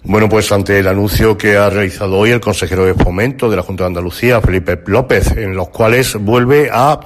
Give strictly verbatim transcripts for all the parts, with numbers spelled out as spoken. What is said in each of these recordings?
Bueno, pues ante el anuncio que ha realizado hoy el consejero de Fomento de la Junta de Andalucía, Felipe López, en los cuales vuelve a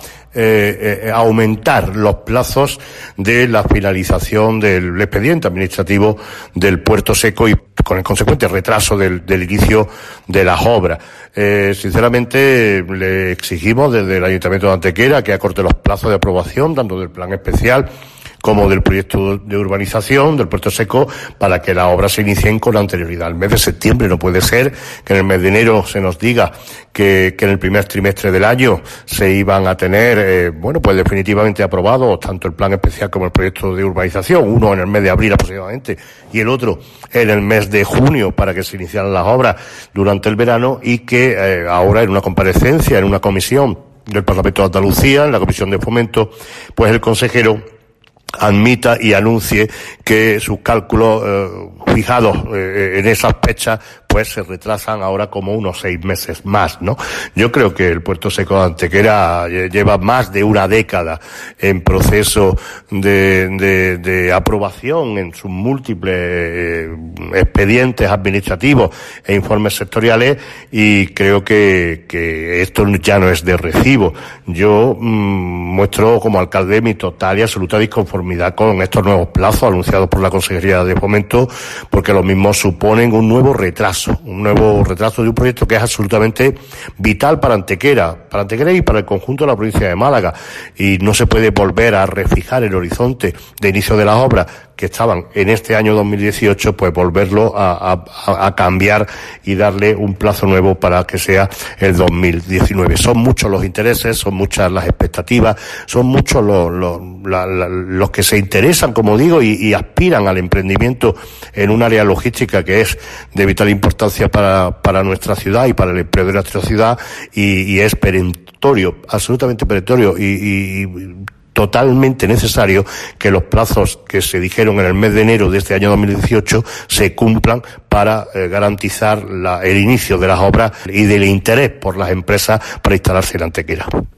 eh, eh, aumentar los plazos de la finalización del expediente administrativo del Puerto Seco y con el consecuente retraso del, del inicio de las obras. Eh, sinceramente, le exigimos desde el Ayuntamiento de Antequera que acorte los plazos de aprobación, tanto del plan especial como del proyecto de urbanización del Puerto Seco, para que las obras se inicien con anterioridad. El mes de septiembre no puede ser que en el mes de enero se nos diga que, que en el primer trimestre del año se iban a tener, eh, bueno, pues definitivamente aprobados tanto el plan especial como el proyecto de urbanización, uno en el mes de abril aproximadamente y el otro en el mes de junio, para que se iniciaran las obras durante el verano, y que eh, ahora en una comparecencia, en una comisión del Parlamento de Andalucía, en la Comisión de Fomento, pues el consejero admita y anuncie que sus cálculos eh, fijados eh, en esas fechas pues se retrasan ahora como unos seis meses más, ¿no? Yo creo que el Puerto Seco de Antequera lleva más de una década en proceso de, de, de aprobación en sus múltiples eh, expedientes administrativos e informes sectoriales, y creo que, que esto ya no es de recibo. Yo mmm, muestro como alcalde mi total y absoluta disconformidad con estos nuevos plazos anunciados por la Consejería de Fomento, porque los mismos suponen un nuevo retraso, un nuevo retraso de un proyecto que es absolutamente vital para Antequera, para Antequera y para el conjunto de la provincia de Málaga, y no se puede volver a refijar el horizonte de inicio de las obras que estaban en este año dos mil dieciocho, pues volverlo a, a, a cambiar y darle un plazo nuevo para que sea el dos mil diecinueve. Son muchos los intereses, son muchas las expectativas, son muchos los, los, la, la, los que se interesan, como digo, y, y aspiran al emprendimiento en un área logística que es de vital importancia para, para nuestra ciudad y para el empleo de nuestra ciudad, y, y es perentorio, absolutamente perentorio y, y, y totalmente necesario que los plazos que se dijeron en el mes de enero de este año dos mil dieciocho se cumplan para eh, garantizar la, el inicio de las obras y del interés por las empresas para instalarse en Antequera.